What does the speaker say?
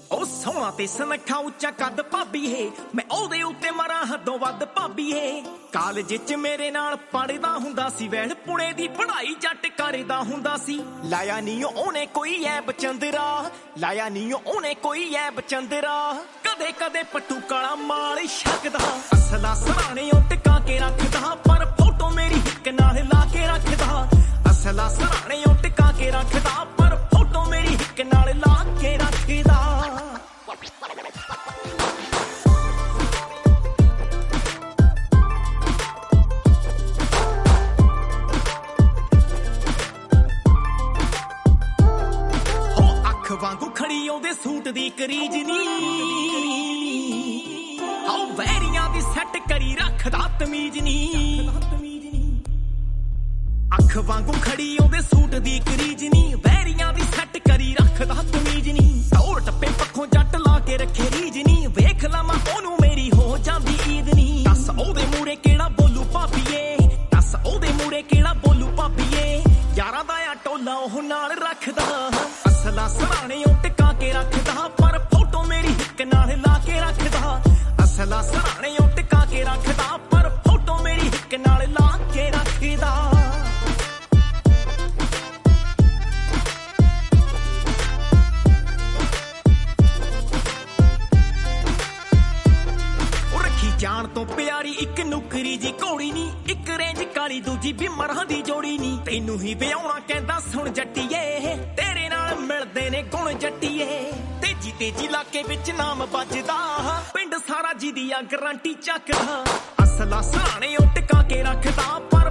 ਉਹ ਸੋਹਣਾ ਤੇ ਸੁਨੱਖਾ ਉੱਚਾ ਕੱਦ ਭਾਬੀਏ, ਮੈਂ ਉਹਦੇ ਉੱਤੇ ਮਰਾਂ ਹੱਦੋਂ ਵੱਧ ਭਾਬੀਏ। ਕਾਲਜ 'ਚ ਮੇਰੇ ਨਾਲ ਪੜ੍ਹਦਾ ਹੁੰਦਾ ਸੀ, ਵੈਲ ਪੁਣੇ ਦੀ ਪੜ੍ਹਾਈ ਜੱਟ ਕਰਦਾ ਹੁੰਦਾ ਸੀ। ਲਾਇਆ ਨੀ ਉਹਨੇ ਕੋਈ ਐਬ ਚੰਦਰਾ, ਲਾਇਆ ਨੀ ਉਹਨੇ ਕੋਈ ਐਬ ਚੰਦਰਾ। ਕਦੇ ਕਦੇ ਪੱਟੂ ਕਾਲਾ ਮਾਲ ਛਕਦਾ, ਅਸਲਾ ਸਰਾਣੇ ਉਹ ਟਿਕਾ ਕੇ ਰੱਖਦਾ, ਪਰ ਫੋਟੋ ਮੇਰੀ ਹਿੱਕ ਨਾਲ ਲਾ ਕੇ ਰੱਖਦਾ। ਅਸਲਾ ਸਰਾਣੇ ਉਹ ਟਿਕਾ ਕੇ ਰੱਖਦਾ, ਪਰ ਫੋਟੋ ਮੇਰੀ ਹਿੱਕ ਨਾਲ ਲਾ ਕੇ ਰੱਖਦਾ। ਵਾਂਗੂ ਖੜੀ ਉਹਦੇ ਸੂਟ ਦੀ ਕਰੀਜ ਨੀ, ਆਉ ਵੈਰੀਆਂ ਦੀ ਸੈੱਟ ਕਰੀ ਰੱਖਦਾ ਤਮੀਜ਼ ਨੀ। ਅੱਖ ਵਾਂਗੂ ਖੜੀ ਉਹਦੇ ਸੂਟ ਦੀ ਕਰੀਜ ਨੀ, ਵੈਰੀਆਂ ਦੀ ਸੈੱਟ ਕਰੀ ਰੱਖਦਾ ਤਮੀਜ਼ ਨੀ। ਟੋਰ ਟੱਪੇ ਪੱਖੋਂ ਜੱਟ ਲਾ ਕੇ ਰੱਖੇ ਰੀਜ ਨੀ, ਵੇਖ ਲਵਾਂ ਉਹਨੂੰ ਮੇਰੀ ਹੋ ਜਾਂਦੀ ਈਦ ਨੀ। ਦੱਸ ਉਹਦੇ ਮੂਰੇ ਕਿਹੜਾ ਬੋਲੂ ਭਾਬੀਏ, ਦੱਸ ਉਹਦੇ ਮੂਰੇ ਕਿਹੜਾ ਬੋਲੂ ਭਾਬੀਏ। ਯਾਰਾਂ ਦਾ ਆ ਟੋਲਾ ਉਹ ਨਾਲ ਰੱਖਦਾ, ਅਸਲਾ ਸਰਾਣੇ ਉਹ ਟਿਕਾ ਕੇ ਰੱਖਦਾ, ਪਰ ਫੋਟੋ ਮੇਰੀ ਹਿੱਕ ਨਾਲ ਲਾ ਕੇ ਰੱਖਦਾ। ਅਸਲਾ ਸਰਾਣੇ ਉਹ ਟਿਕਾ ਕੇ ਰੱਖਦਾ, ਪਰ ਫੋਟੋ ਮੇਰੀ ਹਿੱਕ ਨਾਲ ਲਾ ਕੇ ਰੱਖਦਾ। ਉਹ ਰੱਖੀ ਜਾਣ ਤੋਂ ਪਿਆਰੀ ਇੱਕ ਨੁਕਰੀ ਜੀ ਘੋੜੀ ਨੀ, ਇੱਕ ਰੇਂਜ ਕਾਲੀ ਦੂਜੀ ਬਿਮਰਾਂ ਦੀ ਜੋੜੀ ਨੀ। ਤੈਨੂੰ ਹੀ ਵਿਆਹੁਣਾ ਕਹਿੰਦਾ ਸੁਣ ਜੱਟੀਏ, ਤੇਰੇ ਨਾਲ ਮਿਲਦੇ ਨੇ ਗੁਣ ਜੱਟੀਏ। ਤੇਜੀ ਤੇਜੀ ਇਲਾਕੇ ਵਿੱਚ ਨਾਮ ਵੱਜਦਾ, ਪਿੰਡ ਸਾਰਾ ਜਿਹਦੀ ਆ ਗਰੰਟੀ ਚੱਕਦਾ। ਅਸਲਾ ਸਰਾਣੇ ਉਹ ਟਿਕਾ ਕੇ ਰੱਖਦਾ, ਪਰ